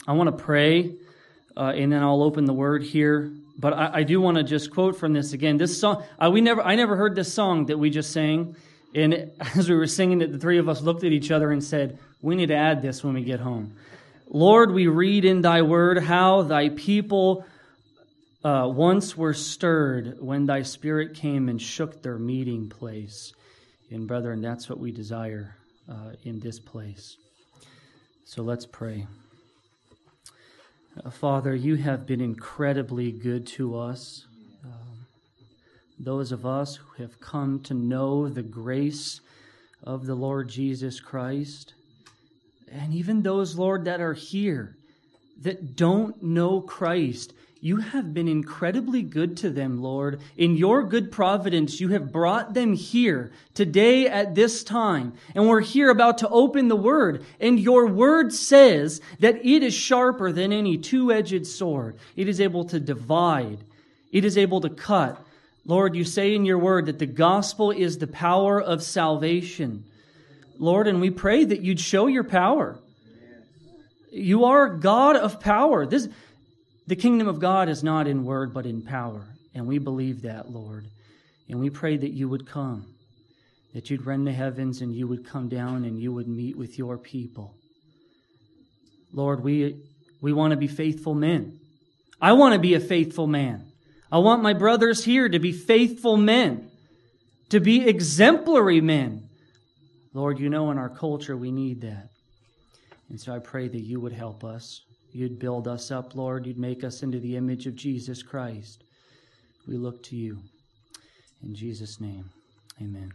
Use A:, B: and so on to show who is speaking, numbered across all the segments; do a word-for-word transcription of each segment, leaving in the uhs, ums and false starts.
A: I want to pray, uh, and then I'll open the Word here. But I, I do want to just quote from this again. This song, uh, we never, I never heard this song that we just sang. And as we were singing it, the three of us looked at each other and said, we need to add this when we get home. Lord, we read in Thy Word how Thy people uh, once were stirred when Thy Spirit came and shook their meeting place. And brethren, that's what we desire uh, in this place. So let's pray. Uh, Father, You have been incredibly good to us. Um, those of us who have come to know the grace of the Lord Jesus Christ, and even those, Lord, that are here that don't know Christ, You have been incredibly good to them, Lord. In Your good providence, You have brought them here today at this time. And we're here about to open the Word. And Your Word says that it is sharper than any two-edged sword. It is able to divide. It is able to cut. Lord, You say in Your Word that the gospel is the power of salvation. Lord, and we pray that You'd show Your power. You are a God of power. This... The kingdom of God is not in word, but in power. And we believe that, Lord. And we pray that You would come, that You'd rend the heavens and You would come down and You would meet with Your people. Lord, we, we want to be faithful men. I want to be a faithful man. I want my brothers here to be faithful men, to be exemplary men. Lord, You know in our culture we need that. And so I pray that You would help us. You'd build us up, Lord. You'd make us into the image of Jesus Christ. We look to You. In Jesus' name, amen.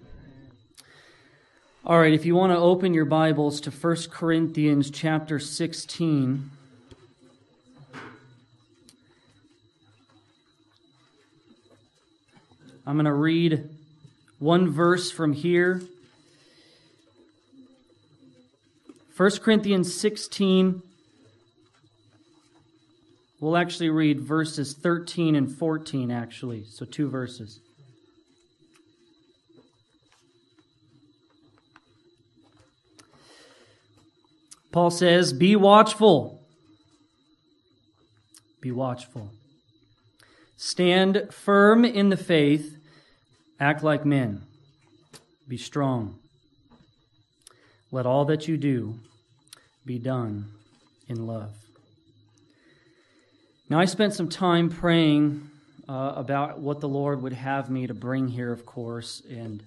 A: All right, if you want to open your Bibles to First Corinthians chapter sixteen. I'm going to read one verse from here. First Corinthians sixteen. We'll actually read verses thirteen and fourteen, actually. So two verses. Paul says, be watchful. Be watchful. Stand firm in the faith. Act like men. Be strong. Let all that you do be done in love. Now, I spent some time praying uh, about what the Lord would have me to bring here, of course, and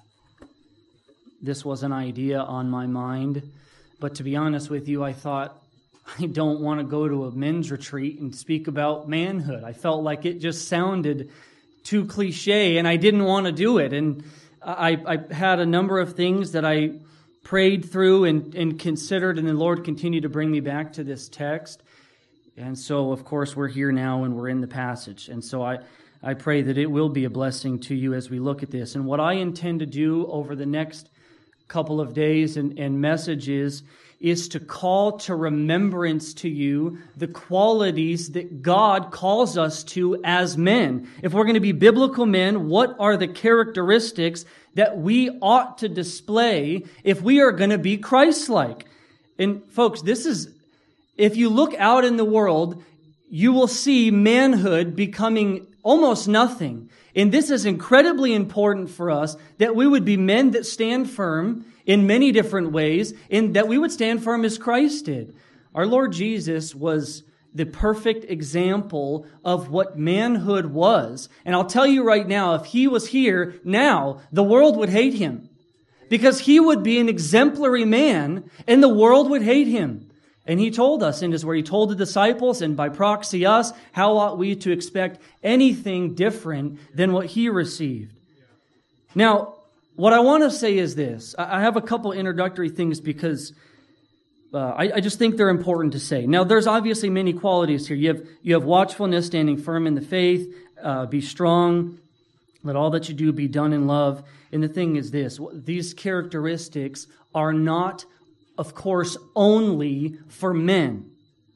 A: this was an idea on my mind. But to be honest with you, I thought, I don't want to go to a men's retreat and speak about manhood. I felt like it just sounded too cliche, and I didn't want to do it. And I, I had a number of things that I prayed through and, and considered, and the Lord continued to bring me back to this text. And so, of course, we're here now and we're in the passage. And so I, I pray that it will be a blessing to you as we look at this. And what I intend to do over the next couple of days and, and messages is to call to remembrance to you the qualities that God calls us to as men. If we're going to be biblical men, what are the characteristics that we ought to display if we are going to be Christ-like? And folks, this is... If you look out in the world, you will see manhood becoming almost nothing. And this is incredibly important for us, that we would be men that stand firm in many different ways, and that we would stand firm as Christ did. Our Lord Jesus was the perfect example of what manhood was. And I'll tell you right now, if He was here now, the world would hate Him. Because He would be an exemplary man, and the world would hate Him. And He told us in His Word, He told the disciples, and by proxy us, how ought we to expect anything different than what He received? Now, what I want to say is this. I have a couple introductory things because uh, I, I just think they're important to say. Now, there's obviously many qualities here. You have, you have watchfulness, standing firm in the faith, uh, be strong, let all that you do be done in love. And the thing is this, these characteristics are not, of course, only for men.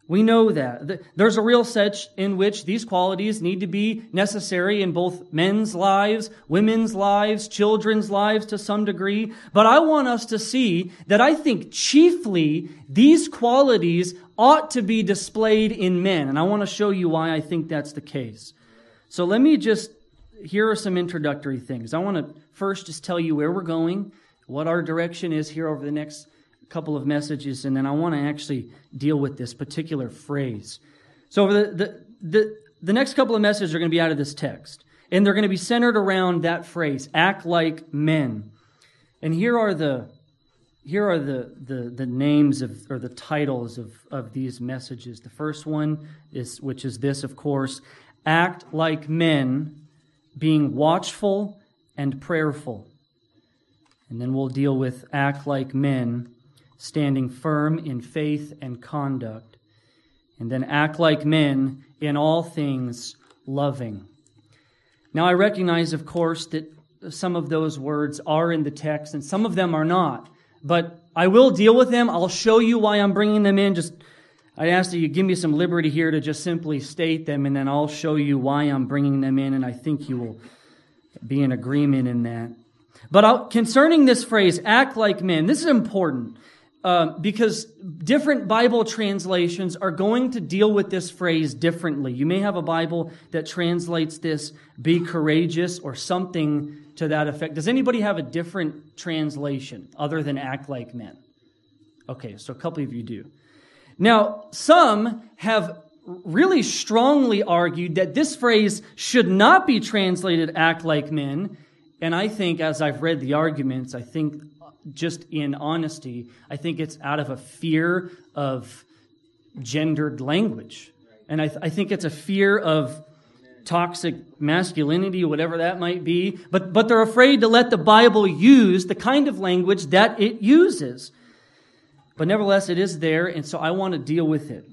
A: We know that. There's a real sense in which these qualities need to be necessary in both men's lives, women's lives, children's lives to some degree. But I want us to see that I think chiefly these qualities ought to be displayed in men. And I want to show you why I think that's the case. So let me just, here are some introductory things. I want to first just tell you where we're going, what our direction is here over the next couple of messages, and then I want to actually deal with this particular phrase. So the, the, the, the next couple of messages are going to be out of this text, and they're going to be centered around that phrase, act like men. And here are the here are the, the, the names of, or the titles of, of these messages. The first one is, which is this, of course, act like men, being watchful and prayerful. And then we'll deal with act like men, standing firm in faith and conduct. And then act like men, in all things loving. Now I recognize, of course, that some of those words are in the text and some of them are not. But I will deal with them. I'll show you why I'm bringing them in. Just I ask that you give me some liberty here to just simply state them, and then I'll show you why I'm bringing them in, and I think you will be in agreement in that. But I'll, concerning this phrase, act like men, this is important. Uh, because different Bible translations are going to deal with this phrase differently. You may have a Bible that translates this, be courageous, or something to that effect. Does anybody have a different translation other than act like men? Okay, so a couple of you do. Now, some have really strongly argued that this phrase should not be translated act like men. And I think, as I've read the arguments, I think just in honesty, I think it's out of a fear of gendered language. And I, th- I think it's a fear of toxic masculinity, whatever that might be. But, but they're afraid to let the Bible use the kind of language that it uses. But nevertheless, it is there, and so I want to deal with it.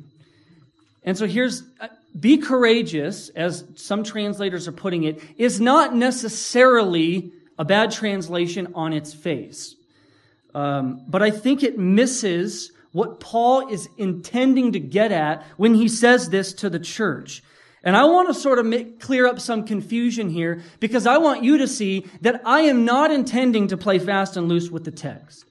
A: And so here's, be courageous, as some translators are putting it, is not necessarily a bad translation on its face. Um, but I think it misses what Paul is intending to get at when he says this to the church. And I want to sort of make, clear up some confusion here, because I want you to see that I am not intending to play fast and loose with the text.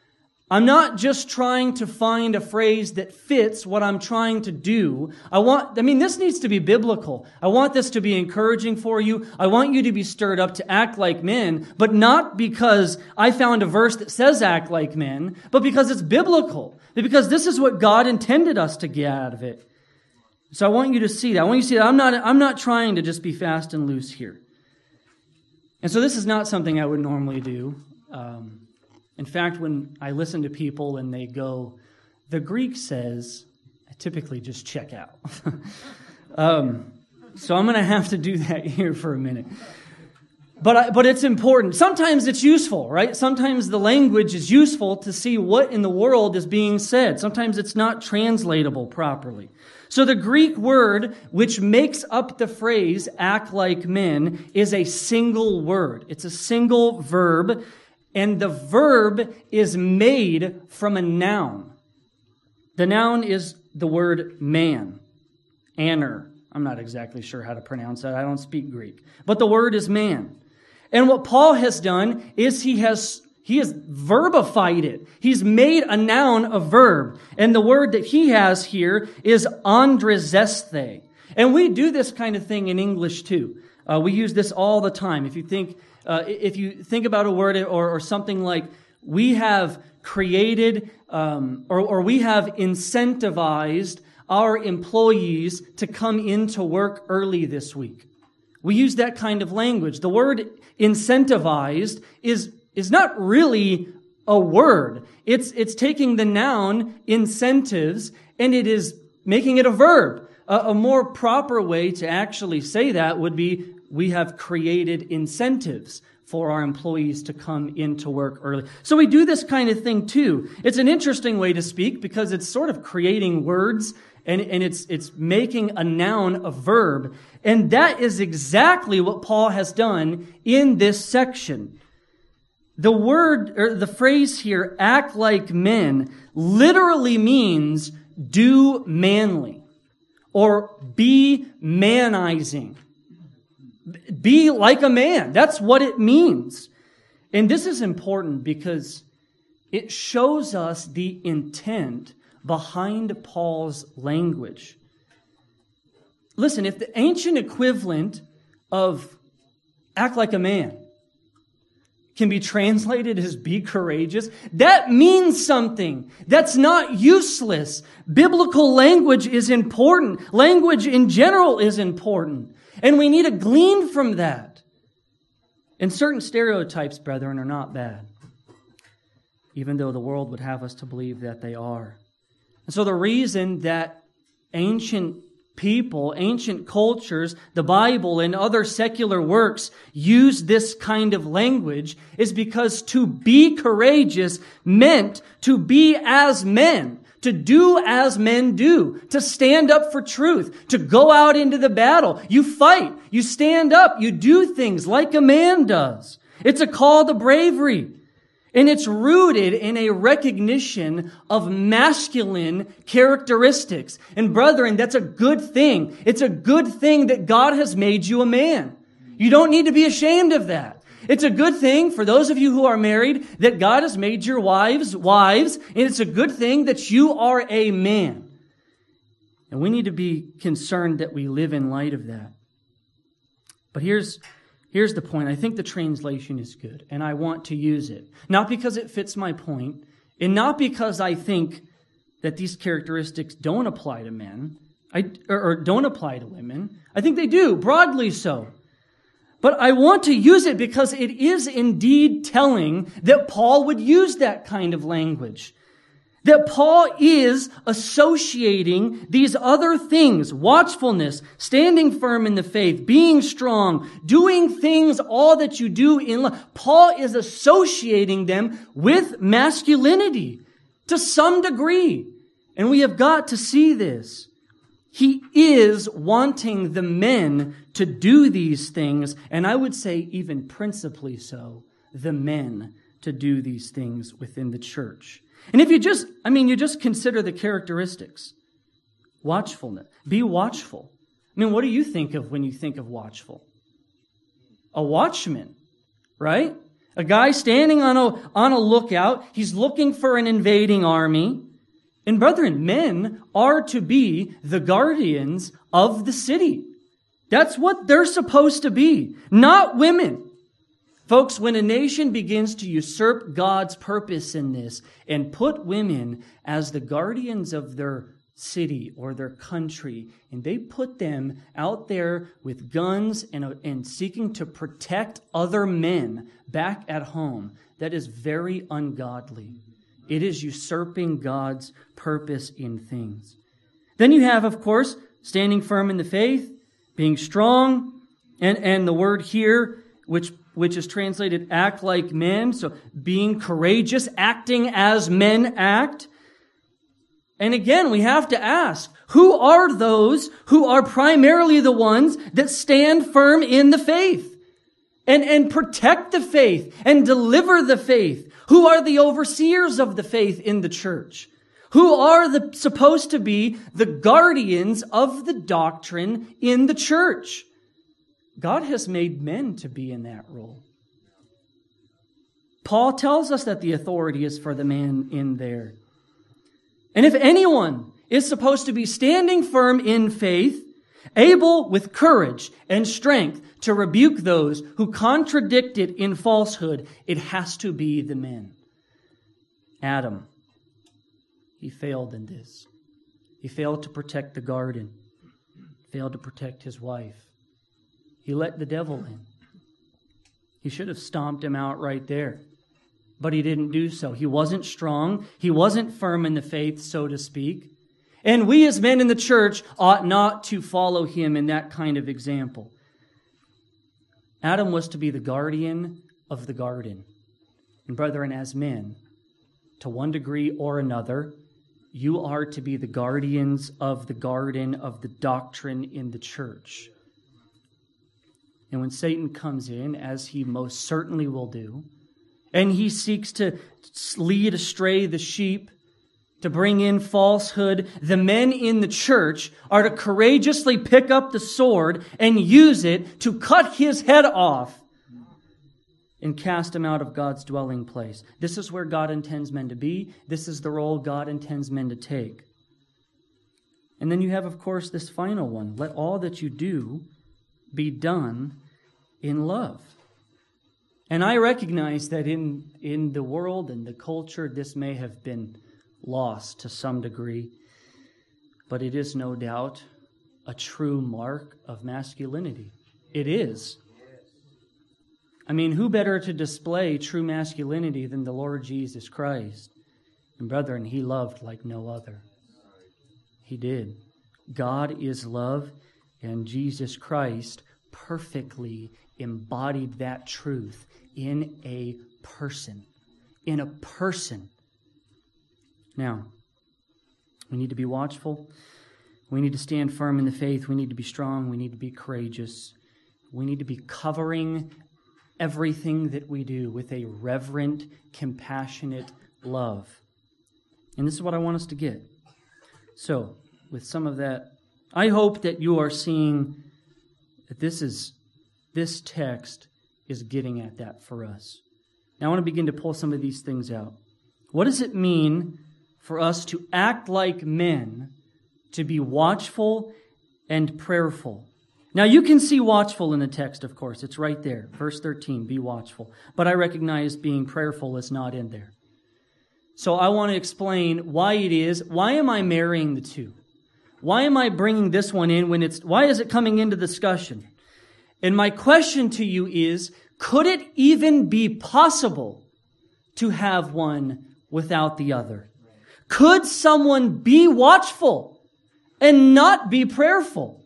A: I'm not just trying to find a phrase that fits what I'm trying to do. I want, I mean, this needs to be biblical. I want this to be encouraging for you. I want you to be stirred up to act like men, but not because I found a verse that says act like men, but because it's biblical. Because this is what God intended us to get out of it. So I want you to see that. I want you to see that I'm not, I'm not trying to just be fast and loose here. And so this is not something I would normally do. Um, In fact, when I listen to people and they go, the Greek says, I typically just check out. um, so I'm going to have to do that here for a minute. But I, but it's important. Sometimes it's useful, right? Sometimes the language is useful to see what in the world is being said. Sometimes it's not translatable properly. So the Greek word which makes up the phrase act like men is a single word. It's a single verb. And the verb is made from a noun. The noun is the word man, aner. I'm not exactly sure how to pronounce that. I don't speak Greek. But the word is man. And what Paul has done is he has he has verbified it. He's made a noun a verb. And the word that he has here is andrezesthe. And we do this kind of thing in English too. Uh, we use this all the time. If you think uh, if you think about a word or, or something like, we have created um, or, or we have incentivized our employees to come into work early this week. We use that kind of language. The word incentivized is is not really a word. It's it's taking the noun incentives and it is making it a verb. A, a more proper way to actually say that would be, we have created incentives for our employees to come into work early. So we do this kind of thing too. It's an interesting way to speak because it's sort of creating words and, and it's it's making a noun a verb. And that is exactly what Paul has done in this section. The word, or the phrase here, act like men, literally means do manly or be manizing. Be like a man. That's what it means. And this is important because it shows us the intent behind Paul's language. Listen, if the ancient equivalent of act like a man can be translated as be courageous, that means something. That's not useless. Biblical language is important. Language in general is important. And we need to glean from that. And certain stereotypes, brethren, are not bad, even though the world would have us to believe that they are. And so the reason that ancient people, ancient cultures, the Bible, and other secular works use this kind of language is because to be courageous meant to be as men, to do as men do, to stand up for truth, to go out into the battle. You fight, you stand up, you do things like a man does. It's a call to bravery. And it's rooted in a recognition of masculine characteristics. And brethren, that's a good thing. It's a good thing that God has made you a man. You don't need to be ashamed of that. It's a good thing for those of you who are married that God has made your wives wives. And it's a good thing that you are a man. And we need to be concerned that we live in light of that. But here's Here's the point. I think the translation is good, and I want to use it. Not because it fits my point, and not because I think that these characteristics don't apply to men, I, or, or don't apply to women. I think they do, broadly so. But I want to use it because it is indeed telling that Paul would use that kind of language. That Paul is associating these other things, watchfulness, standing firm in the faith, being strong, doing things, all that you do in life. Paul is associating them with masculinity to some degree. And we have got to see this. He is wanting the men to do these things, and I would say even principally so, the men to do these things within the church. And if you just, I mean, you just consider the characteristics. Watchfulness. Be watchful. I mean, what do you think of when you think of watchful? A watchman, right? A guy standing on a, on a lookout. He's looking for an invading army. And brethren, men are to be the guardians of the city. That's what they're supposed to be, not women. Folks, when a nation begins to usurp God's purpose in this and put women as the guardians of their city or their country, and they put them out there with guns and, and seeking to protect other men back at home, that is very ungodly. It is usurping God's purpose in things. Then you have, of course, standing firm in the faith, being strong, and, and the word here, which which is translated act like men, so being courageous, acting as men act. And again, we have to ask, who are those who are primarily the ones that stand firm in the faith and, and protect the faith and deliver the faith? Who are the overseers of the faith in the church? Who are the, supposed to be the guardians of the doctrine in the church? God has made men to be in that role. Paul tells us that the authority is for the man in there. And if anyone is supposed to be standing firm in faith, able with courage and strength to rebuke those who contradict it in falsehood, it has to be the men. Adam, he failed in this. He failed to protect the garden, failed to protect his wife. He let the devil in. He should have stomped him out right there. But he didn't do so. He wasn't strong. He wasn't firm in the faith, so to speak. And we as men in the church ought not to follow him in that kind of example. Adam was to be the guardian of the garden. And brethren, as men, to one degree or another, you are to be the guardians of the garden of the doctrine in the church. And when Satan comes in, as he most certainly will do, and he seeks to lead astray the sheep, to bring in falsehood. The men in the church are to courageously pick up the sword and use it to cut his head off and cast him out of God's dwelling place. This is where God intends men to be. This is the role God intends men to take. And then you have, of course, this final one. Let all that you do be done in love. And I recognize that in, in the world and the culture, this may have been lost to some degree, but it is no doubt a true mark of masculinity. It is. I mean, who better to display true masculinity than the Lord Jesus Christ? And brethren, He loved like no other. He did. God is love, and Jesus Christ perfectly embodied that truth in a person. In a person. Now, we need to be watchful. We need to stand firm in the faith. We need to be strong. We need to be courageous. We need to be covering everything that we do with a reverent, compassionate love. And this is what I want us to get. So, with some of that, I hope that you are seeing that this is this text is getting at that for us. Now I want to begin to pull some of these things out. What does it mean for us to act like men, to be watchful and prayerful? Now you can see watchful in the text, of course. It's right there. Verse thirteen, be watchful. But I recognize being prayerful is not in there. So I want to explain why it is. Why am I marrying the two? Why am I bringing this one in when it's, why is it coming into discussion? And my question to you is, could it even be possible to have one without the other? Could someone be watchful and not be prayerful?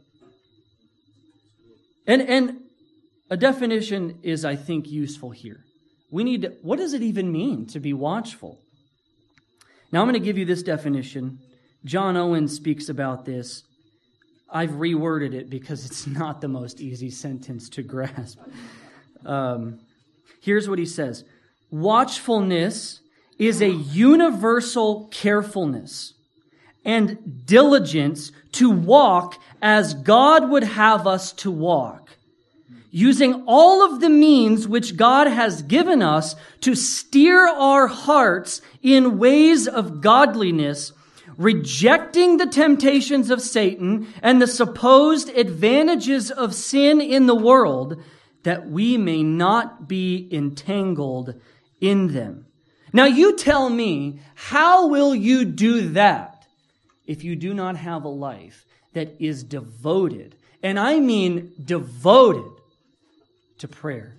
A: And, and a definition is, I think, useful here. We need to, what does it even mean to be watchful? Now I'm going to give you this definition. John Owen speaks about this. I've reworded it because it's not the most easy sentence to grasp. Um, here's what he says. Watchfulness is a universal carefulness and diligence to walk as God would have us to walk, using all of the means which God has given us to steer our hearts in ways of godliness, rejecting the temptations of Satan and the supposed advantages of sin in the world, that we may not be entangled in them. Now you tell me, how will you do that if you do not have a life that is devoted, and I mean devoted, to prayer?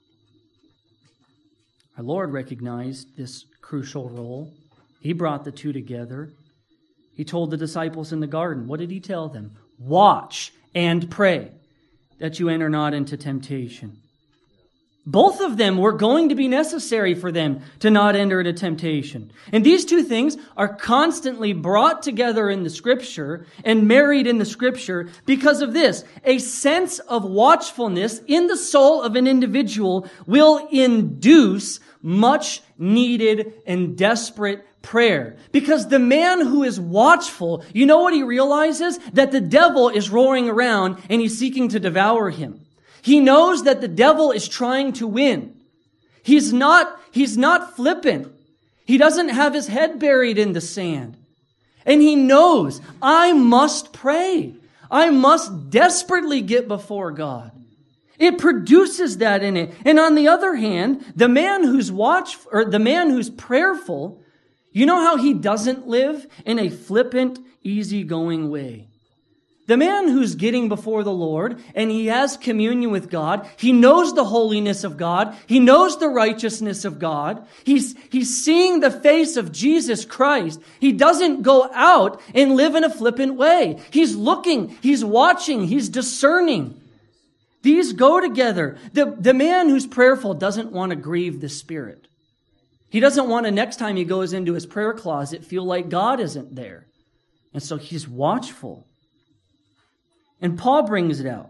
A: Our Lord recognized this crucial role. He brought the two together. He told the disciples in the garden, what did He tell them? Watch and pray that you enter not into temptation. Both of them were going to be necessary for them to not enter into temptation. And these two things are constantly brought together in the Scripture and married in the Scripture because of this. A sense of watchfulness in the soul of an individual will induce much needed and desperate prayer. Because the man who is watchful, you know what he realizes? That the devil is roaring around and he's seeking to devour him. He knows that the devil is trying to win. He's not, he's not flippant. He doesn't have his head buried in the sand. And he knows, I must pray. I must desperately get before God. It produces that in it. And on the other hand, the man who's watch, or the man who's prayerful, you know how he doesn't live in a flippant, easygoing way. The man who's getting before the Lord and he has communion with God, he knows the holiness of God, he knows the righteousness of God, he's, he's seeing the face of Jesus Christ. He doesn't go out and live in a flippant way. He's looking, he's watching, he's discerning. These go together. The, the man who's prayerful doesn't want to grieve the Spirit. He doesn't want to, next time he goes into his prayer closet, feel like God isn't there. And so he's watchful. And Paul brings it out.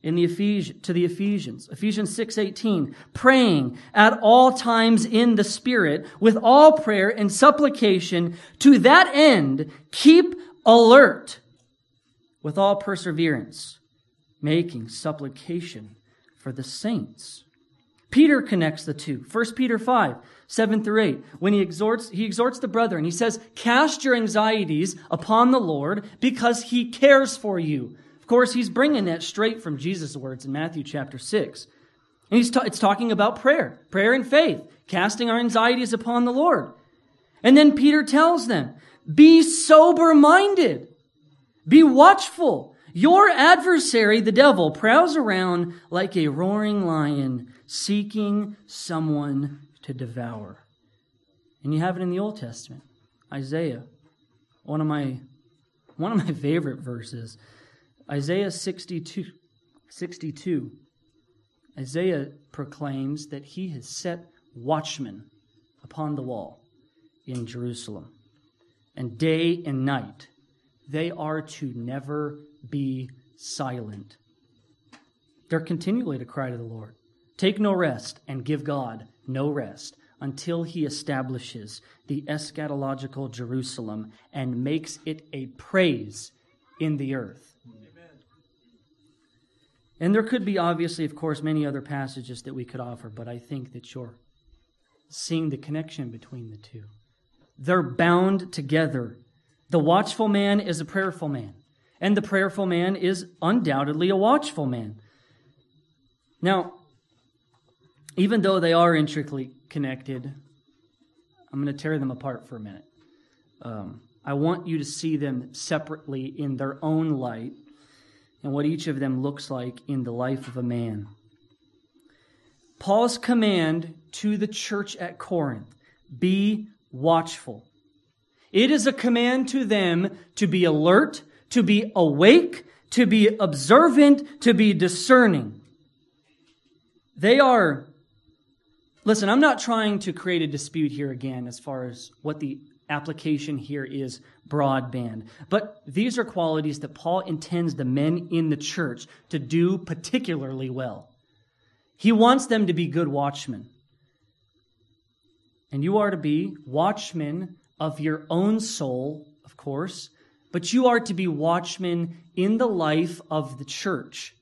A: in the Ephes- to the Ephesians. Ephesians six eighteen, praying at all times in the Spirit with all prayer and supplication, to that end keep alert with all perseverance, making supplication for the saints. Peter connects the two. First Peter five, seven through eight. When he exhorts, he exhorts the brethren, he says, cast your anxieties upon the Lord because he cares for you. Of course, he's bringing that straight from Jesus' words in Matthew chapter six. And he's ta- it's talking about prayer, prayer and faith, casting our anxieties upon the Lord. And then Peter tells them, be sober-minded, be watchful. Your adversary, the devil, prowls around like a roaring lion, seeking someone to devour. And you have it in the Old Testament. Isaiah, one of my one of my favorite verses. Isaiah sixty-two, sixty-two. Isaiah proclaims that he has set watchmen upon the wall in Jerusalem. And day and night, they are to never be silent. They're continually to cry to the Lord. Take no rest and give God no rest until he establishes the eschatological Jerusalem and makes it a praise in the earth. Amen. And there could be, obviously, of course, many other passages that we could offer, but I think that you're seeing the connection between the two. They're bound together. The watchful man is a prayerful man, and the prayerful man is undoubtedly a watchful man. Now, even though they are intricately connected, I'm going to tear them apart for a minute. Um, I want you to see them separately in their own light and what each of them looks like in the life of a man. Paul's command to the church at Corinth, be watchful. It is a command to them to be alert, to be awake, to be observant, to be discerning. They are, listen, I'm not trying to create a dispute here again as far as what the application here is broadband. But these are qualities that Paul intends the men in the church to do particularly well. He wants them to be good watchmen. And you are to be watchmen of your own soul, of course, but you are to be watchmen in the life of the church.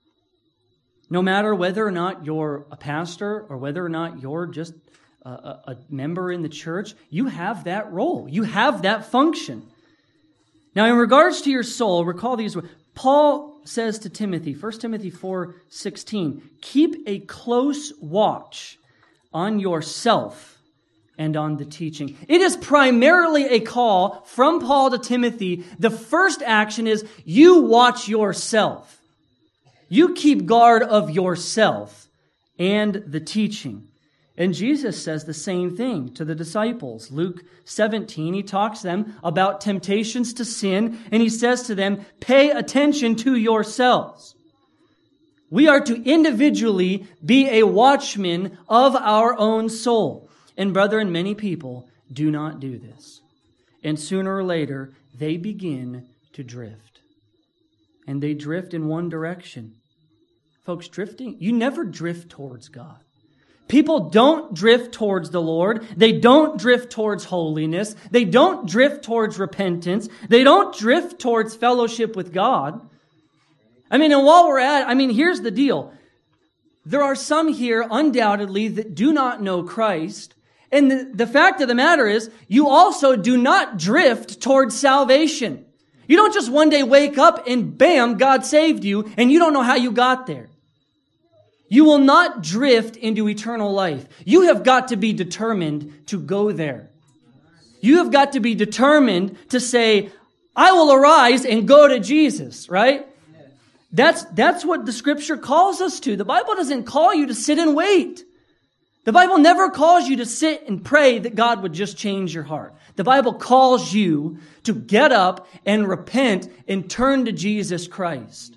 A: No matter whether or not you're a pastor or whether or not you're just a, a, a member in the church, you have that role. You have that function. Now, in regards to your soul, recall these words. Paul says to Timothy, First Timothy four sixteen, keep a close watch on yourself and on the teaching. It is primarily a call from Paul to Timothy. The first action is you watch yourself. You keep guard of yourself and the teaching. And Jesus says the same thing to the disciples. Luke seventeen, he talks to them about temptations to sin, and he says to them, pay attention to yourselves. We are to individually be a watchman of our own soul. And brethren, many people do not do this. And sooner or later, they begin to drift. And they drift in one direction. Folks, drifting, you never drift towards God. People don't drift towards the Lord. They don't drift towards holiness. They don't drift towards repentance. They don't drift towards fellowship with God. I mean, and while we're at, I mean, here's the deal. There are some here, undoubtedly, that do not know Christ. And the, the fact of the matter is, you also do not drift towards salvation. You don't just one day wake up and bam, God saved you, and you don't know how you got there. You will not drift into eternal life. You have got to be determined to go there. You have got to be determined to say, I will arise and go to Jesus, right? That's, that's what the Scripture calls us to. The Bible doesn't call you to sit and wait. The Bible never calls you to sit and pray that God would just change your heart. The Bible calls you to get up and repent and turn to Jesus Christ.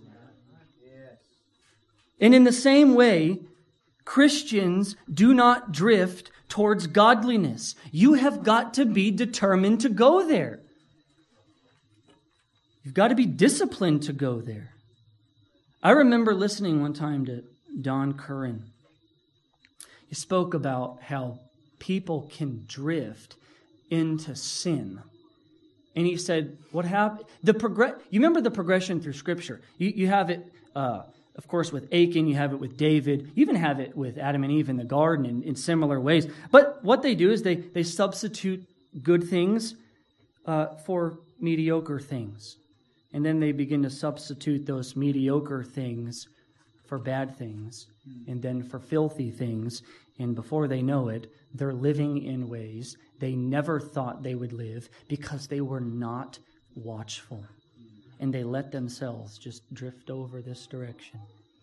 A: And in the same way, Christians do not drift towards godliness. You have got to be determined to go there. You've got to be disciplined to go there. I remember listening one time to Don Curran. He spoke about how people can drift into sin. And he said, what happened? The progress. You remember the progression through Scripture. You, you have it, uh, of course, with Achan. You have it with David. You even have it with Adam and Eve in the garden in, in similar ways. But what they do is they, they substitute good things uh, for mediocre things. And then they begin to substitute those mediocre things for bad things, and then for filthy things. And before they know it, they're living in ways they never thought they would live because they were not watchful. And they let themselves just drift over this direction.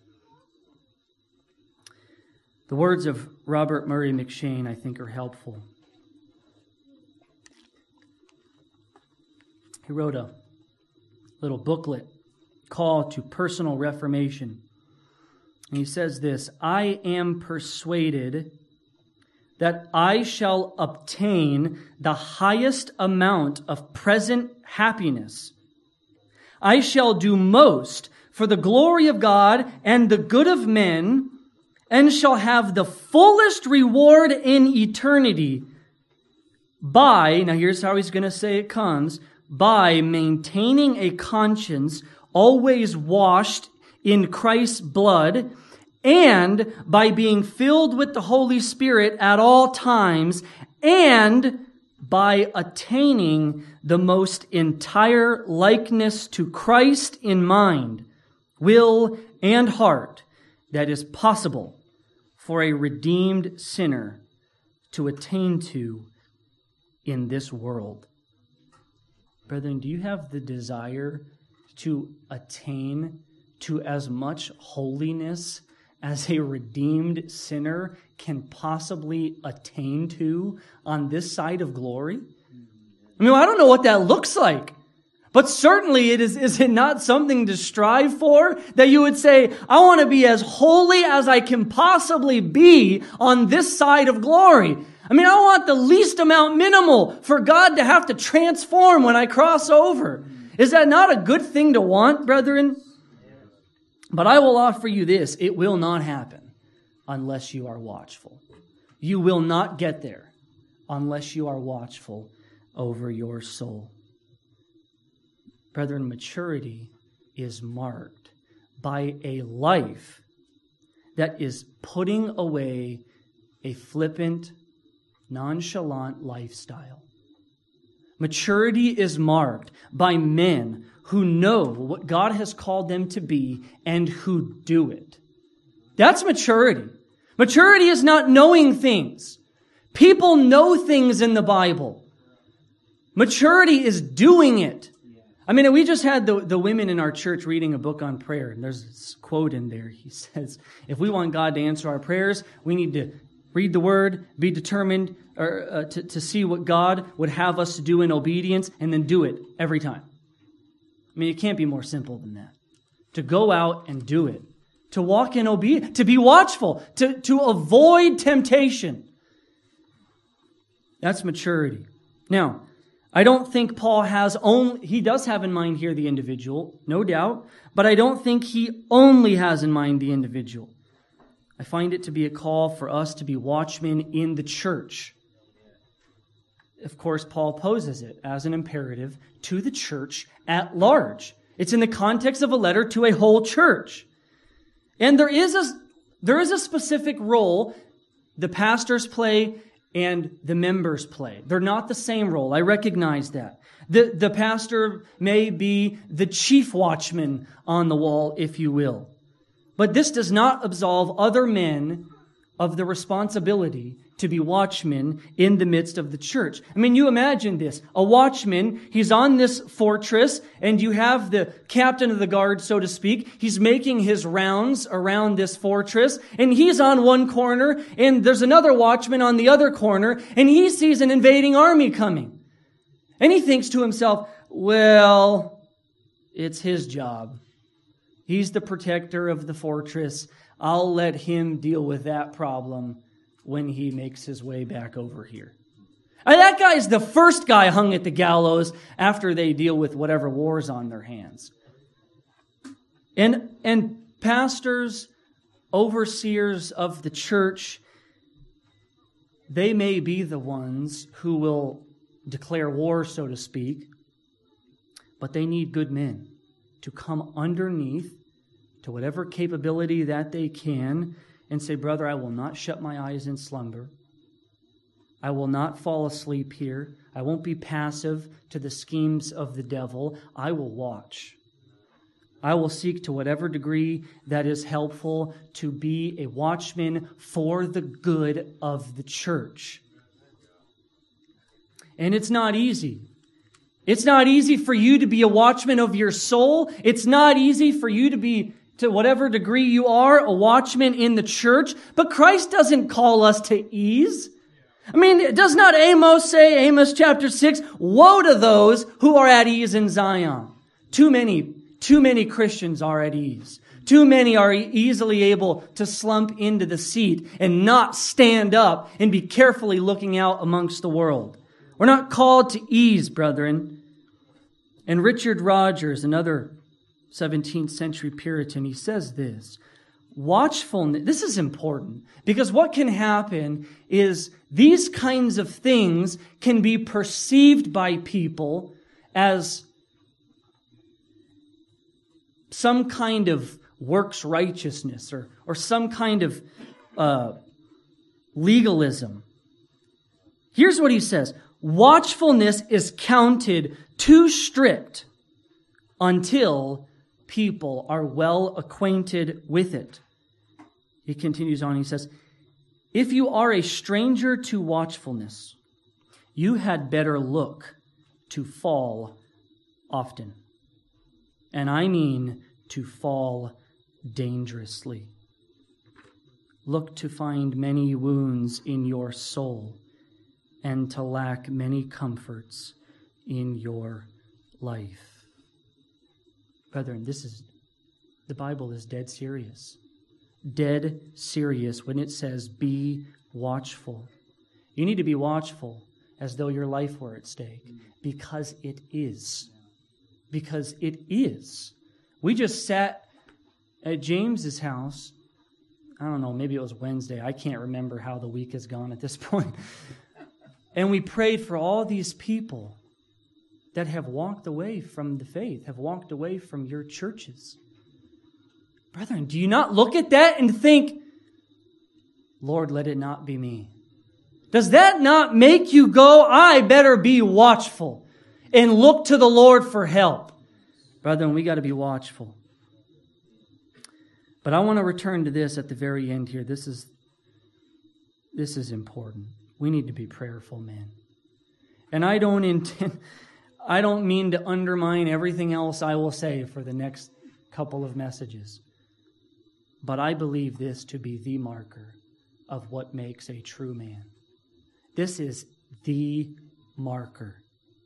A: The words of Robert Murray McCheyne, I think, are helpful. He wrote a little booklet, Call to Personal Reformation. And he says this, I am persuaded that I shall obtain the highest amount of present happiness. I shall do most for the glory of God and the good of men, and shall have the fullest reward in eternity by, now here's how he's going to say it comes, by maintaining a conscience always washed in Christ's blood, and by being filled with the Holy Spirit at all times, and by attaining the most entire likeness to Christ in mind, will, and heart that is possible for a redeemed sinner to attain to in this world. Brethren, do you have the desire to attain to as much holiness as a redeemed sinner can possibly attain to on this side of glory? I mean, I don't know what that looks like, but certainly it is, is it not something to strive for? That you would say, I want to be as holy as I can possibly be on this side of glory. I mean, I want the least amount minimal for God to have to transform when I cross over. Is that not a good thing to want, brethren? But I will offer you this, it will not happen unless you are watchful. You will not get there unless you are watchful over your soul. Brethren, maturity is marked by a life that is putting away a flippant, nonchalant lifestyle. Maturity is marked by men who know what God has called them to be and who do it. That's maturity. Maturity is not knowing things. People know things in the Bible. Maturity is doing it. I mean, we just had the, the women in our church reading a book on prayer, and there's this quote in there. He says, if we want God to answer our prayers, we need to read the Word, be determined or, uh, to, to see what God would have us to do in obedience, and then do it every time. I mean, it can't be more simple than that. To go out and do it. To walk in obedience. To be watchful. To, to avoid temptation. That's maturity. Now, I don't think Paul has only, he does have in mind here the individual, no doubt, but I don't think he only has in mind the individual. I find it to be a call for us to be watchmen in the church. Of course, Paul poses it as an imperative to the church at large. It's in the context of a letter to a whole church. And there is a, there is a specific role the pastors play and the members play. They're not the same role. I recognize that. The, the pastor may be the chief watchman on the wall, if you will. But this does not absolve other men of the responsibility to be watchmen in the midst of the church. I mean, you imagine this. A watchman, he's on this fortress, and you have the captain of the guard, so to speak. He's making his rounds around this fortress, and he's on one corner, and there's another watchman on the other corner, and he sees an invading army coming. And he thinks to himself, well, it's his job. He's the protector of the fortress. I'll let him deal with that problem when he makes his way back over here. And that guy is the first guy hung at the gallows after they deal with whatever war's on their hands. And and Pastors, overseers of the church, they may be the ones who will declare war, so to speak, but they need good men to come underneath to whatever capability that they can and say, brother, I will not shut my eyes in slumber. I will not fall asleep here. I won't be passive to the schemes of the devil. I will watch. I will seek to whatever degree that is helpful to be a watchman for the good of the church. And it's not easy. It's not easy for you to be a watchman of your soul. It's not easy for you to be, to whatever degree you are, a watchman in the church. But Christ doesn't call us to ease. I mean, does not Amos say, Amos chapter six, woe to those who are at ease in Zion? Too many, too many Christians are at ease. Too many are easily able to slump into the seat and not stand up and be carefully looking out amongst the world. We're not called to ease, brethren. And Richard Rogers, another seventeenth century Puritan, he says this, watchfulness, this is important, because what can happen is these kinds of things can be perceived by people as some kind of works righteousness or, or some kind of uh, legalism. Here's what he says. Watchfulness is counted too strict until people are well acquainted with it. He continues on, he says, if you are a stranger to watchfulness, you had better look to fall often. And I mean to fall dangerously. Look to find many wounds in your soul and to lack many comforts in your life. Brethren, this is, the Bible is dead serious. Dead serious when it says, be watchful. You need to be watchful as though your life were at stake, because it is. Because it is. We just sat at James's house. I don't know, maybe it was Wednesday. I can't remember how the week has gone at this point. And we prayed for all these people that have walked away from the faith, have walked away from your churches. Brethren, do you not look at that and think, Lord, let it not be me? Does that not make you go, I better be watchful and look to the Lord for help? Brethren, we got to be watchful. But I want to return to this at the very end here. This is, this is important. We need to be prayerful men. And I don't intend, I don't mean to undermine everything else I will say for the next couple of messages. But I believe this to be the marker of what makes a true man. This is the marker.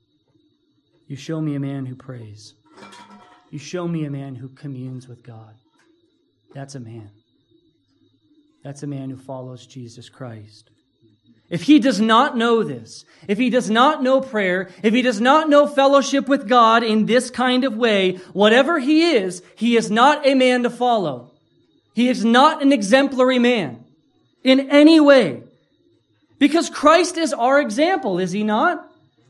A: You show me a man who prays. You show me a man who communes with God. That's a man. That's a man who follows Jesus Christ. If he does not know this, if he does not know prayer, if he does not know fellowship with God in this kind of way, whatever he is, he is not a man to follow. He is not an exemplary man in any way. Because Christ is our example, is he not?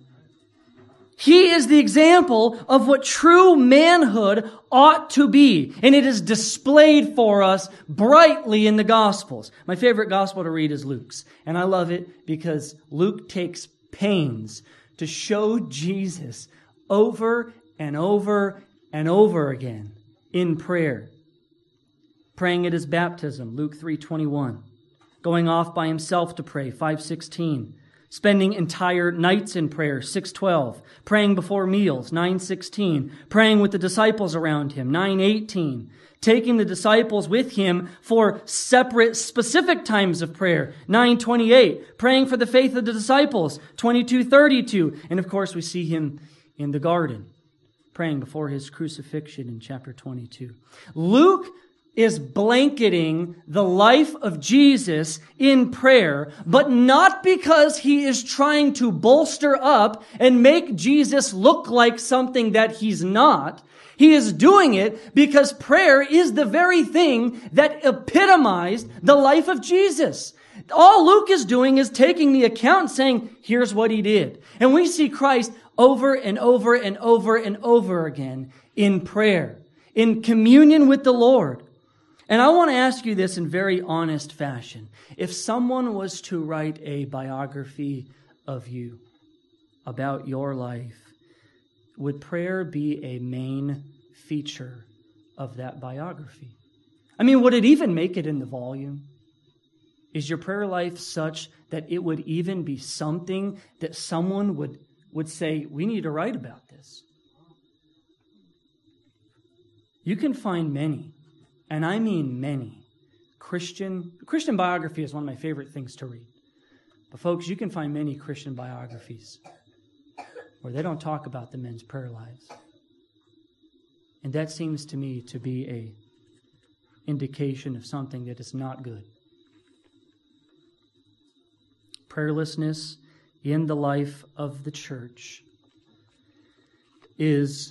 A: He is the example of what true manhood ought to be. And it is displayed for us brightly in the Gospels. My favorite Gospel to read is Luke's. And I love it because Luke takes pains to show Jesus over and over and over again in prayer. Praying at his baptism, Luke three twenty-one. Going off by himself to pray, five sixteen. Spending entire nights in prayer, six twelve. Praying before meals, nine sixteen. Praying with the disciples around him, nine eighteen. Taking the disciples with him for separate, specific times of prayer, nine twenty-eight. Praying for the faith of the disciples, twenty-two thirty-two. And of course, we see him in the garden, praying before his crucifixion in chapter twenty-two. Luke is blanketing the life of Jesus in prayer, but not because he is trying to bolster up and make Jesus look like something that he's not. He is doing it because prayer is the very thing that epitomized the life of Jesus. All Luke is doing is taking the account and saying, here's what he did. And we see Christ over and over and over and over again in prayer, in communion with the Lord. And I want to ask you this in very honest fashion. If someone was to write a biography of you, about your life, would prayer be a main feature of that biography? I mean, would it even make it in the volume? Is your prayer life such that it would even be something that someone would, would say, we need to write about this? You can find many, and I mean many, Christian, Christian biography is one of my favorite things to read. But folks, you can find many Christian biographies where they don't talk about the men's prayer lives. And that seems to me to be a indication of something that is not good. Prayerlessness in the life of the church is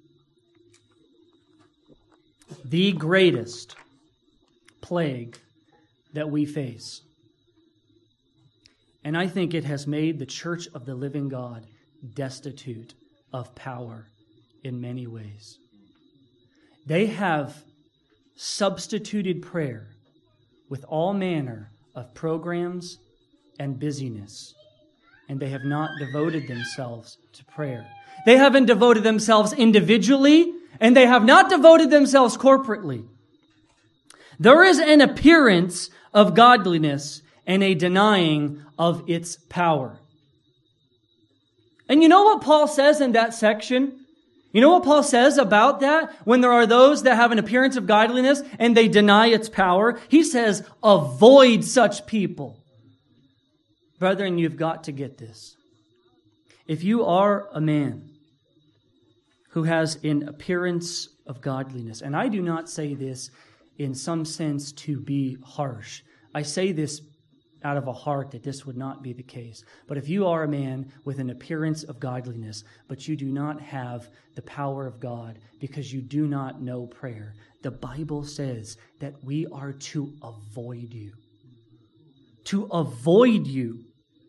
A: the greatest plague that we face. And I think it has made the church of the living God destitute of power in many ways. They have substituted prayer with all manner of programs and busyness, and they have not devoted themselves to prayer. They haven't devoted themselves individually, and they have not devoted themselves corporately. There is an appearance of godliness and a denying of its power. And you know what Paul says in that section? You know what Paul says about that? When there are those that have an appearance of godliness and they deny its power, he says, avoid such people. Brethren, you've got to get this. If you are a man who has an appearance of godliness, and I do not say this in some sense to be harsh. I say this out of a heart that this would not be the case. But if you are a man with an appearance of godliness, but you do not have the power of God because you do not know prayer, the Bible says that we are to avoid you. To avoid you.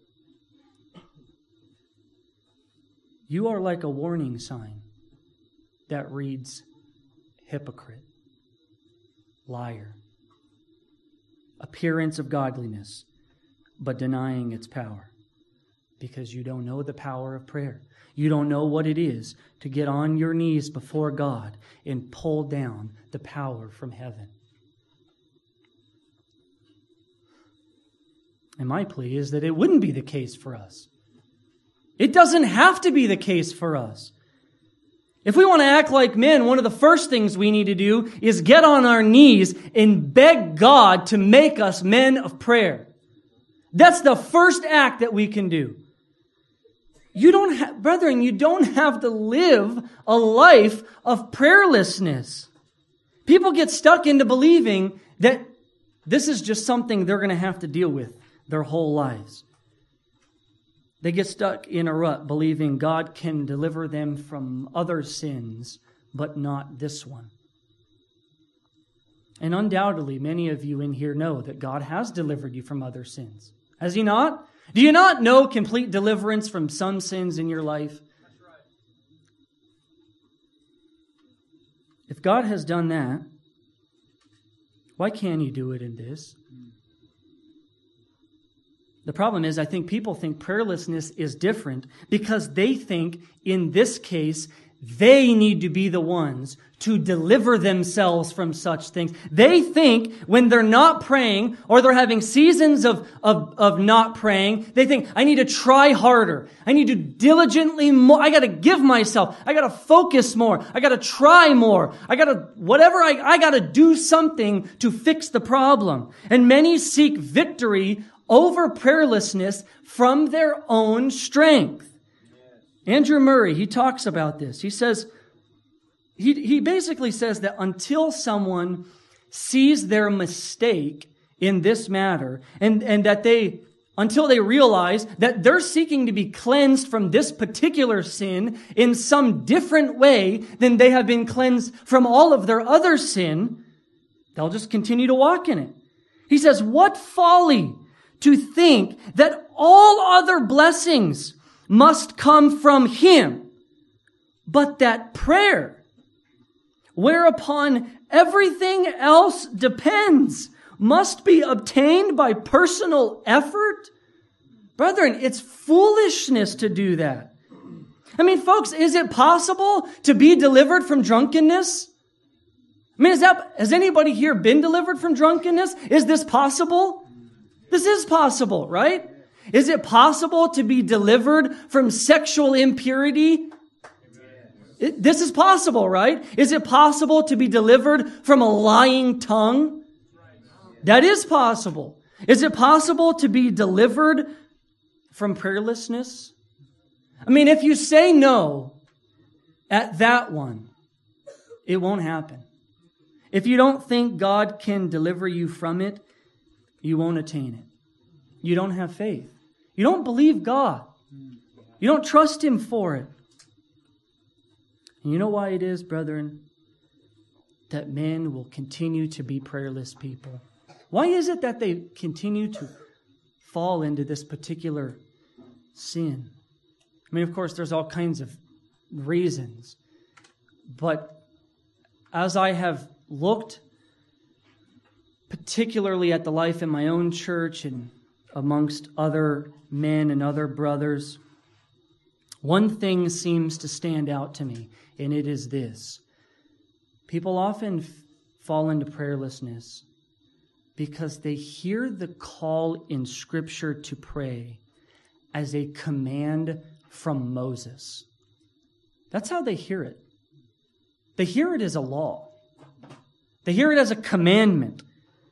A: You are like a warning sign that reads, hypocrite, liar, appearance of godliness, but denying its power, because you don't know the power of prayer. You don't know what it is to get on your knees before God and pull down the power from heaven. And my plea is that it wouldn't be the case for us. It doesn't have to be the case for us. If we want to act like men, one of the first things we need to do is get on our knees and beg God to make us men of prayer. That's the first act that we can do. You don't have, brethren, you don't have to live a life of prayerlessness. People get stuck into believing that this is just something they're going to have to deal with their whole lives. They get stuck in a rut believing God can deliver them from other sins, but not this one. And undoubtedly, many of you in here know that God has delivered you from other sins. Has He not? Do you not know complete deliverance from some sins in your life?
B: That's right.
A: If God has done that, why can't He do it in this? The problem is, I think people think prayerlessness is different because they think, in this case, they need to be the ones to deliver themselves from such things. They think when they're not praying or they're having seasons of, of, of not praying, they think, I need to try harder. I need to diligently more. I got to give myself. I got to focus more. I got to try more. I got to, whatever, I, I got to do something to fix the problem. And many seek victory over prayerlessness from their own strength. Andrew Murray, he talks about this. He says, he, he basically says that until someone sees their mistake in this matter, and, and that they, until they realize that they're seeking to be cleansed from this particular sin in some different way than they have been cleansed from all of their other sin, they'll just continue to walk in it. He says, what folly to think that all other blessings must come from Him, but that prayer, whereupon everything else depends, must be obtained by personal effort? Brethren, it's foolishness to do that. I mean, folks, is it possible to be delivered from drunkenness? I mean, is that, has anybody here been delivered from drunkenness? Is this possible? This is possible, right? Is it possible to be delivered from sexual impurity? It, this is possible, right? Is it possible to be delivered from a lying tongue? That is possible. Is it possible to be delivered from prayerlessness? I mean, if you say no at that one, it won't happen. If you don't think God can deliver you from it, you won't attain it. You don't have faith. You don't believe God. You don't trust Him for it. And you know why it is, brethren, that men will continue to be prayerless people? Why is it that they continue to fall into this particular sin? I mean, of course, there's all kinds of reasons. But as I have looked particularly at the life in my own church and amongst other men and other brothers, one thing seems to stand out to me, and it is this. People often f- fall into prayerlessness because they hear the call in Scripture to pray as a command from Moses. That's how they hear it. They hear it as a law. They hear it as a commandment.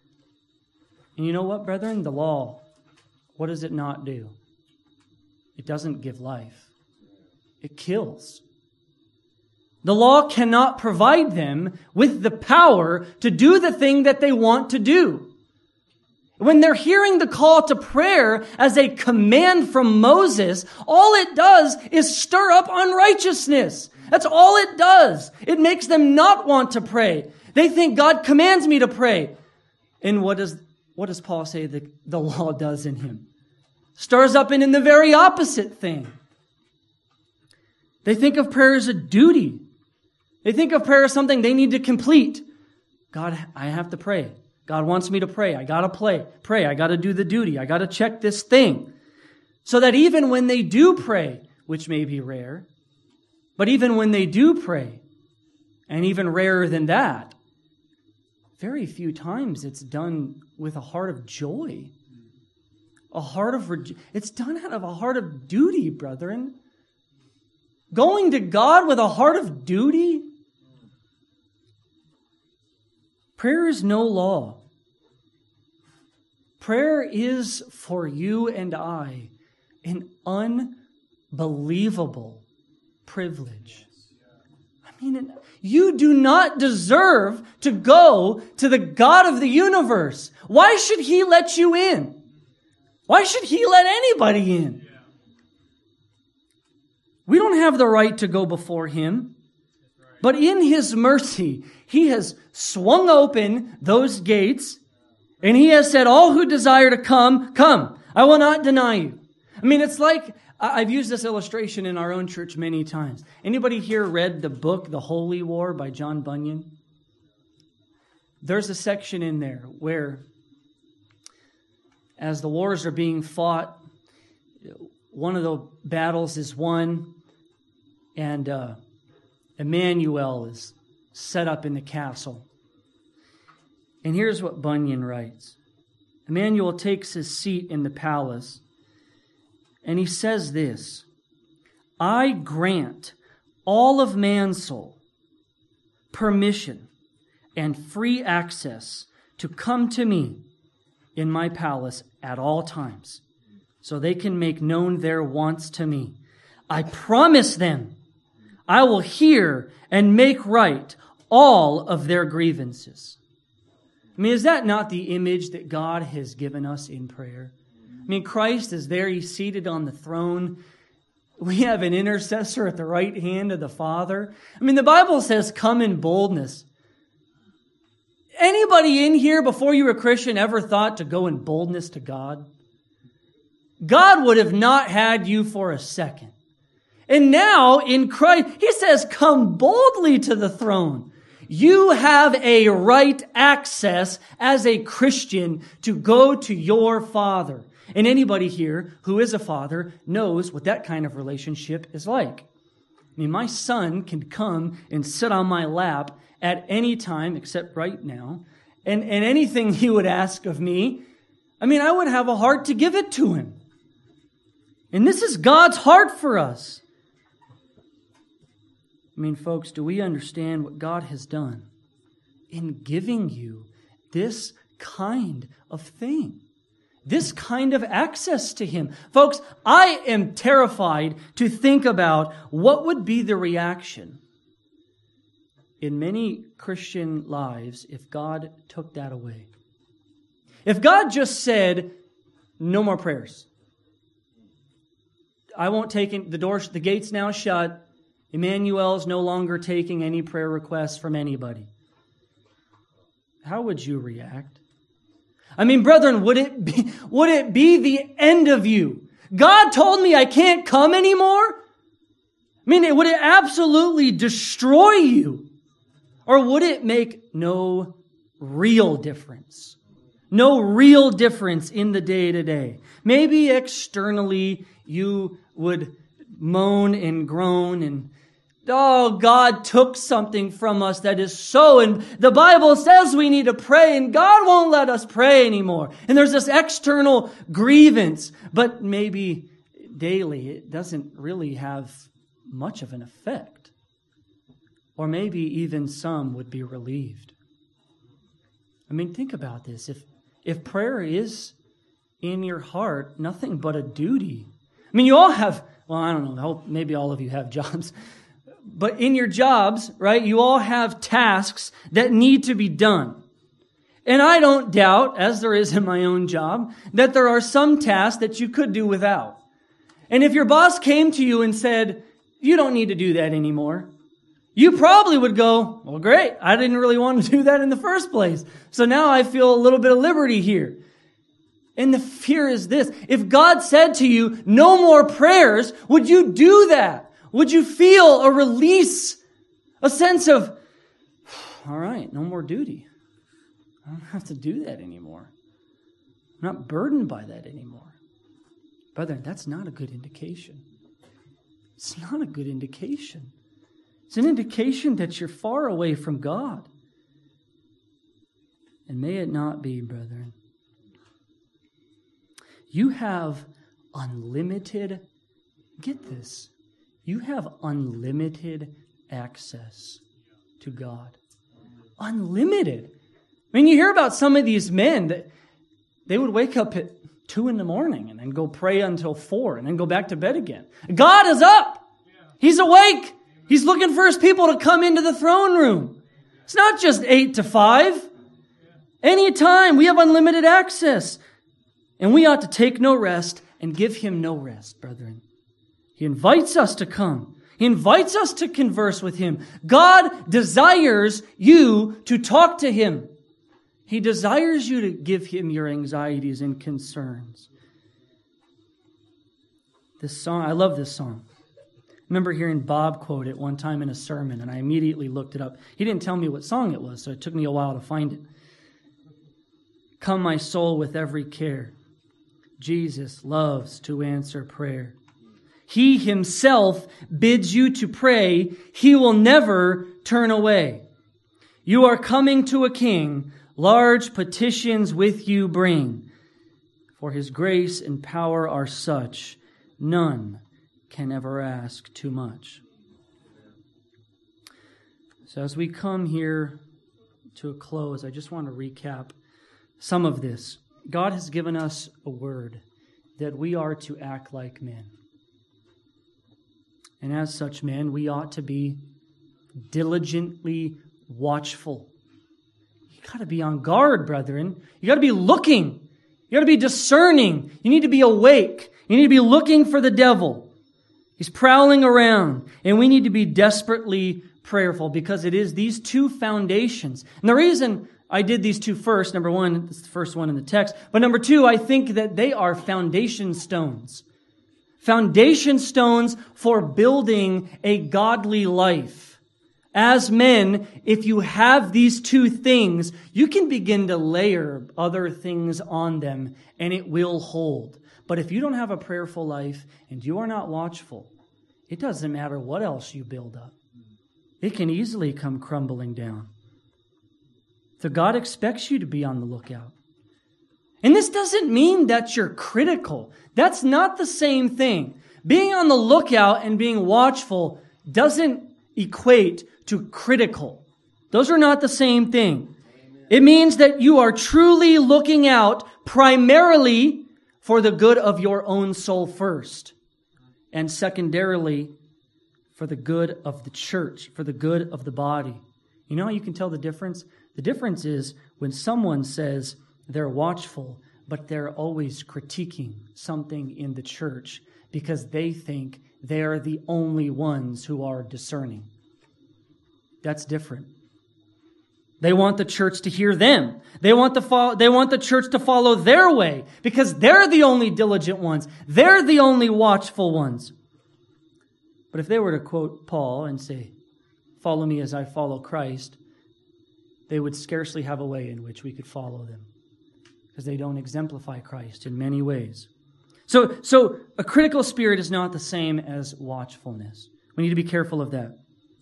A: And you know what, brethren? The law, what does it not do? It doesn't give life. It kills. The law cannot provide them with the power to do the thing that they want to do. When they're hearing the call to prayer as a command from Moses, all it does is stir up unrighteousness. That's all it does. It makes them not want to pray. They think God commands me to pray. And what does, what does Paul say the, the law does in him? Stirs up in him the very opposite thing. They think of prayer as a duty. They think of prayer as something they need to complete. God, I have to pray. God wants me to pray. I gotta pray. Pray. I gotta do the duty. I gotta check this thing. So that even when they do pray, which may be rare, but even when they do pray, and even rarer than that, very few times it's done with a heart of joy. A heart of, rejo- it's done out of a heart of duty, brethren. Going to God with a heart of duty. Prayer is no law. Prayer is for you and I an unbelievable privilege. I mean, you do not deserve to go to the God of the universe. Why should He let you in? Why should He let anybody in? We don't have the right to go before Him. But in His mercy, He has swung open those gates, and He has said, all who desire to come, come. I will not deny you. I mean, it's like, I've used this illustration in our own church many times. Anybody here read the book, The Holy War by John Bunyan? There's a section in there where, as the wars are being fought, one of the battles is won, and uh, Emmanuel is set up in the castle. And here's what Bunyan writes. Emmanuel takes his seat in the palace, and he says this, I grant all of man's soul permission and free access to come to me in my palace at all times, so they can make known their wants to me. I promise them I will hear and make right all of their grievances. I mean, is that not the image that God has given us in prayer? I mean, Christ is there. He's seated on the throne. We have an intercessor at the right hand of the Father. I mean, the Bible says, come in boldness. Anybody in here before you were a Christian ever thought to go in boldness to God? God would have not had you for a second. And now in Christ, He says, come boldly to the throne. You have a right access as a Christian to go to your Father. And anybody here who is a father knows what that kind of relationship is like. I mean, my son can come and sit on my lap at any time, except right now, and, and anything he would ask of me, I mean, I would have a heart to give it to him. And this is God's heart for us. I mean, folks, do we understand what God has done in giving you this kind of thing? This kind of access to Him. Folks, I am terrified to think about what would be the reaction in many Christian lives if God took that away. If God just said, no more prayers. I won't take in, the doors, the gate's now shut. Emmanuel's no longer taking any prayer requests from anybody. How would you react? I mean, brethren, would it be, would it be the end of you? God told me I can't come anymore? I mean, would it absolutely destroy you? Or would it make no real difference? No real difference in the day-to-day. Maybe externally you would moan and groan and, oh, God took something from us that is so, and the Bible says we need to pray, and God won't let us pray anymore. And there's this external grievance, but maybe daily it doesn't really have much of an effect. Or maybe even some would be relieved. I mean, think about this. If, if prayer is in your heart nothing but a duty. I mean, you all have, well, I don't know, maybe all of you have jobs. But in your jobs, right, you all have tasks that need to be done. And I don't doubt, as there is in my own job, that there are some tasks that you could do without. And if your boss came to you and said, you don't need to do that anymore, you probably would go, well, great, I didn't really want to do that in the first place. So now I feel a little bit of liberty here. And the fear is this: if God said to you, no more prayers, would you do that? Would you feel a release, a sense of, all right, no more duty. I don't have to do that anymore. I'm not burdened by that anymore. Brother, that's not a good indication. It's not a good indication. It's an indication that you're far away from God. And may it not be, brethren. You have unlimited, get this, you have unlimited access to God. Unlimited. I mean, you hear about some of these men that they would wake up at two in the morning and then go pray until four and then go back to bed again. God is up. He's awake. He's looking for His people to come into the throne room. It's not just eight to five. Anytime we have unlimited access. And we ought to take no rest and give Him no rest, brethren. He invites us to come. He invites us to converse with Him. God desires you to talk to Him. He desires you to give Him your anxieties and concerns. This song, I love this song. I remember hearing Bob quote it one time in a sermon, and I immediately looked it up. He didn't tell me what song it was, so it took me a while to find it. Come, my soul, with every care. Jesus loves to answer prayer. He Himself bids you to pray. He will never turn away. You are coming to a King. Large petitions with you bring. For His grace and power are such, none can ever ask too much. So as we come here to a close, I just want to recap some of this. God has given us a word that we are to act like men. And as such men, we ought to be diligently watchful. You got to be on guard, brethren. You got to be looking. You got to be discerning. You need to be awake. You need to be looking for the devil. He's prowling around. And we need to be desperately prayerful because it is these two foundations. And the reason I did these two first, number one, it's the first one in the text. But number two, I think that they are foundation stones. Foundation stones for building a godly life. As men, if you have these two things, you can begin to layer other things on them and it will hold. But if you don't have a prayerful life and you are not watchful, it doesn't matter what else you build up. It can easily come crumbling down. So God expects you to be on the lookout. And this doesn't mean that you're critical. That's not the same thing. Being on the lookout and being watchful doesn't equate to critical. Those are not the same thing. It means that you are truly looking out primarily for the good of your own soul first, and secondarily for the good of the church, for the good of the body. You know how you can tell the difference? The difference is when someone says they're watchful, but they're always critiquing something in the church because they think they're the only ones who are discerning. That's different. They want the church to hear them. They want the fo- they want the church to follow their way because they're the only diligent ones. They're the only watchful ones. But if they were to quote Paul and say, "Follow me as I follow Christ," they would scarcely have a way in which we could follow them because they don't exemplify Christ in many ways. So, so a critical spirit is not the same as watchfulness. We need to be careful of that.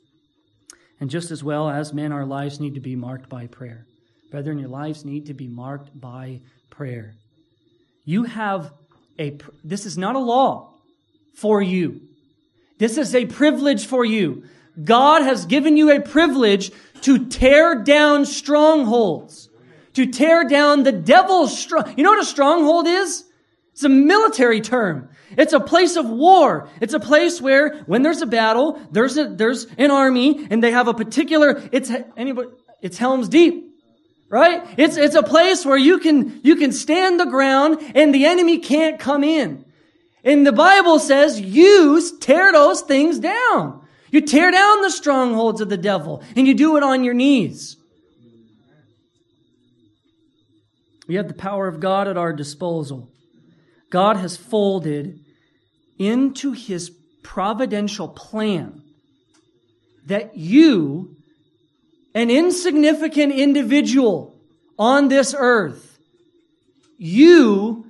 A: And just as well as men, our lives need to be marked by prayer. Brethren, your lives need to be marked by prayer. You have a, this is not a law for you. This is a privilege for you. God has given you a privilege to tear down strongholds, to tear down the devil's strong. You know what a stronghold is? It's a military term. It's a place of war. It's a place where when there's a battle, there's a, there's an army and they have a particular, it's anybody, it's Helm's Deep, right? It's, it's a place where you can, you can stand the ground and the enemy can't come in. And the Bible says you tear those things down. You tear down the strongholds of the devil and you do it on your knees. We have the power of God at our disposal. God has folded into His providential plan that you, an insignificant individual on this earth, you,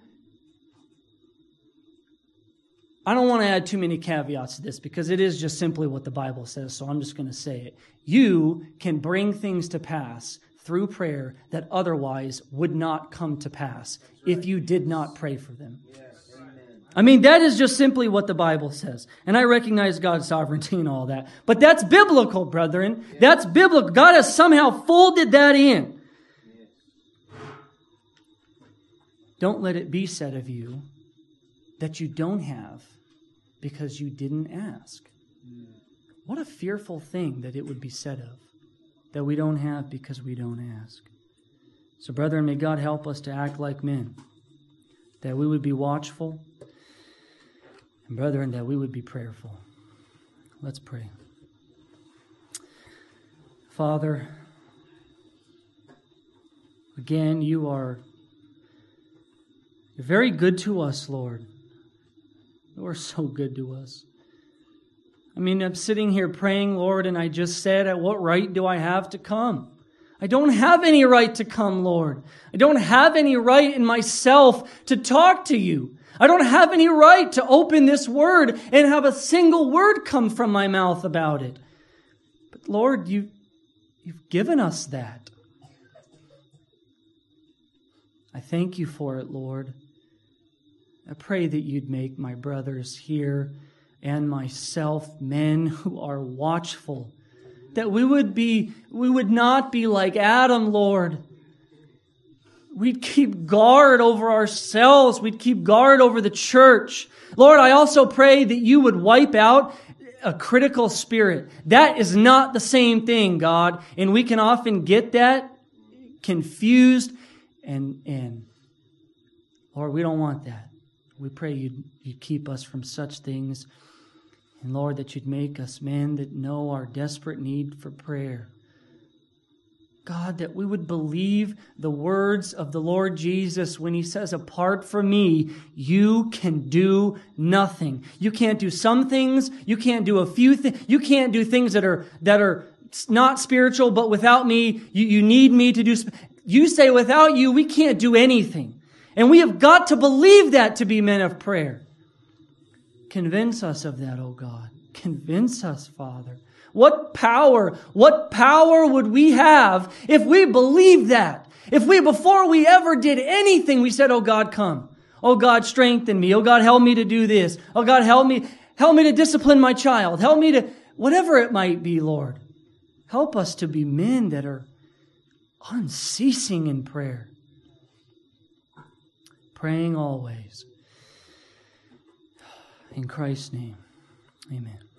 A: I don't want to add too many caveats to this because it is just simply what the Bible says, so I'm just going to say it. You can bring things to pass through prayer that otherwise would not come to pass if you did not pray for them. I mean, that is just simply what the Bible says. And I recognize God's sovereignty and all that. But that's biblical, brethren. That's biblical. God has somehow folded that in. Don't let it be said of you that you don't have because you didn't ask. What a fearful thing that it would be said of, that we don't have because we don't ask. So, brethren, may God help us to act like men, that we would be watchful, and brethren, that we would be prayerful. Let's pray. Father, again, you are you're very good to us, Lord. You are so good to us. I mean, I'm sitting here praying, Lord, and I just said, at what right do I have to come? I don't have any right to come, Lord. I don't have any right in myself to talk to you. I don't have any right to open this word and have a single word come from my mouth about it. But Lord, you, you've given us that. I thank you for it, Lord. I pray that you'd make my brothers here and myself men who are watchful, that we would be, we would not be like Adam, Lord. We'd keep guard over ourselves. We'd keep guard over the church. Lord, I also pray that you would wipe out a critical spirit. That is not the same thing, God. And we can often get that confused, and, and Lord, we don't want that. We pray you'd, you'd keep us from such things. And Lord, that you'd make us men that know our desperate need for prayer. God, that we would believe the words of the Lord Jesus when He says, apart from me, you can do nothing. You can't do some things. You can't do a few things. You can't do things that are, that are not spiritual, but without me, you, you need me to do. Sp- you say without you, we can't do anything. And we have got to believe that to be men of prayer. Convince us of that, O God. Convince us, Father. What power, what power would we have if we believed that? If we, before we ever did anything, we said, oh God, come. Oh God, strengthen me. Oh God, help me to do this. Oh God, help me, help me to discipline my child. Help me to, whatever it might be, Lord. Help us to be men that are unceasing in prayer. Praying always. In Christ's name, amen.